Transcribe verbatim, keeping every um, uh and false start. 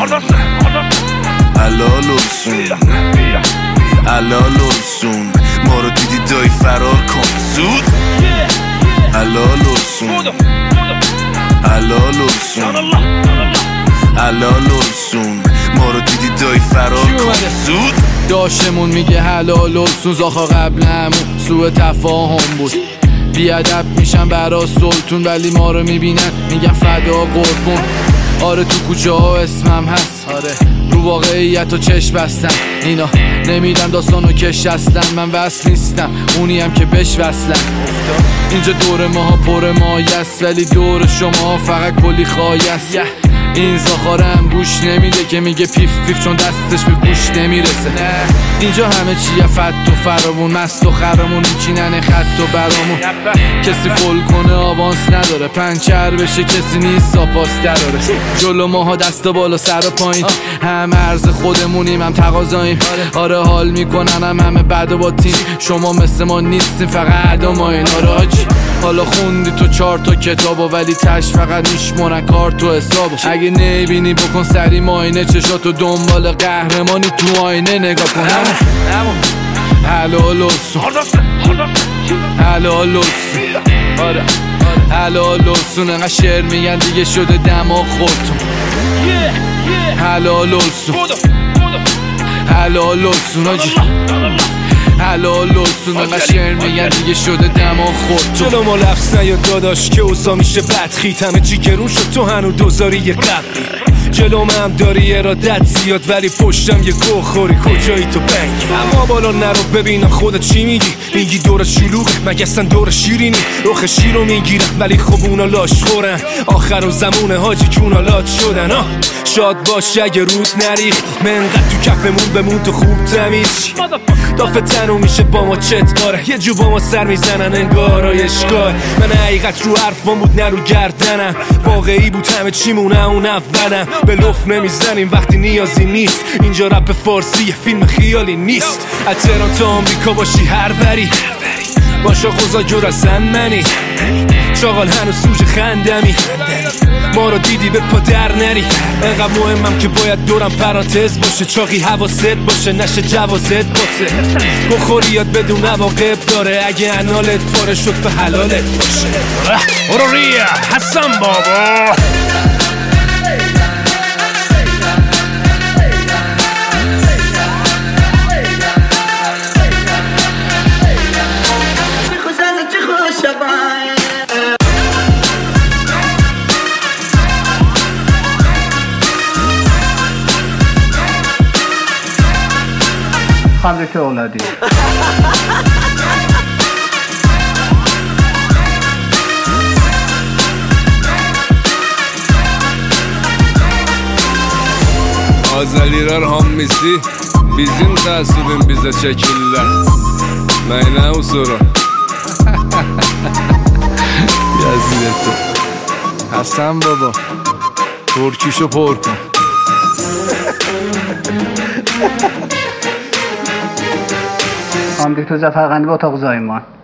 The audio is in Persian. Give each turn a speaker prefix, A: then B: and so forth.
A: حلال السون حلال السون ما رو دیدی دایی فرار کن زود حلال السون حلال السون حلال السون ما رو دیدی دایی فرار کن زود
B: داشمون میگه حلال السون زاخا قبل همون سوء تفاهم بود بیادب میشن برا سلطون ولی ما رو میبینن میگن فدا قربون آره تو کوچه ها اسمم هست آره رو واقعیت و چشم بستم اینا نمیدن داستانو کش اصلا من وصل نیستم اونی هم که بش وصلم اینجا دور ماها پر مایست ولی دور شما فقط کلی خایست این زاخارم گوش نمیده که میگه پیف پیف چون دستش به گوش نمیرسه اینجا همه چیه فت و فرامون مست و خرمون میچینن خط و برامون کسی فول کنه آوانس نداره پنچر بشه کسی نیست ساپاس دراره جلو ماها دست بالا سر و پایین هم عرض خودمونیم هم تقاضاییم آره حال میکنن هم همه بعد با تیم شما مثل ما نیستیم فقط عدا ما این آراجی حالا خوندی تو چهار تا کتابو ولی تش فقط میشمونن کار تو حسابو اگه نبینی بکن سری ماینه چشاتو دنبال قهرمانی تو آینه نگاه کن حلال السون حلال السون حلال السون انقدر شعر میگن دیگه شده دماغ خودتون حلال السون حلال السون آجی حلال السون انقدر شعر میگن دیگه شده دماغ خودتون
C: جلو ما لفظ نیاد داداش که اوضاع میشه بدخیت همه چی گرون شد تو هنو دوزاری یه قبلی جلو هم داری ارادت زیاد ولی پشتم یه گوه خوری کجایی تو بنگ اما بالا نرو ببینم خودت چی میگی میگی دور شلوغه مگه اصلا دور شیرینی رخ شیر رو میگیرم ولی خب اونا لاش خورن آخر و زمونه حاجی که اونا لات شدن آه شاد باش اگه رود نریختی منقدر تو کفمون بمون تو خوب تمیز دافه تنو میشه با ما چت کاره یه جو با ما سر میزنن انگارای اشگاه من حقیقت رو حرفان بود نه رو گردنم واقعی بود همه چیمونه اون اولم به لف نمیزنیم وقتی نیازی نیست اینجا رپ فارسی یه فیلم خیالی نیست از تهران تا آمریکا باشی هر بری باشا خوزا جور اصلا منی شاغل هنو سوژ خندمی ما رو دیدی به پا در نری انقدر مهمم که باید دورم پرانتز باشه چاقی حواست باشه نشه جوازت باشه بخوری یاد بدون عواقب داره اگه انالت پاره شد به حلالت باشه برو ریا حسن بابا
D: خمره که اولادی
E: Azaliler hammisi bizim tasibin bize çekirler. Meyne usura.
B: Yazıyeti Hasan baba ترکیشو پر کن
D: خانم دکتر ظفرقندی با اتاق زایمان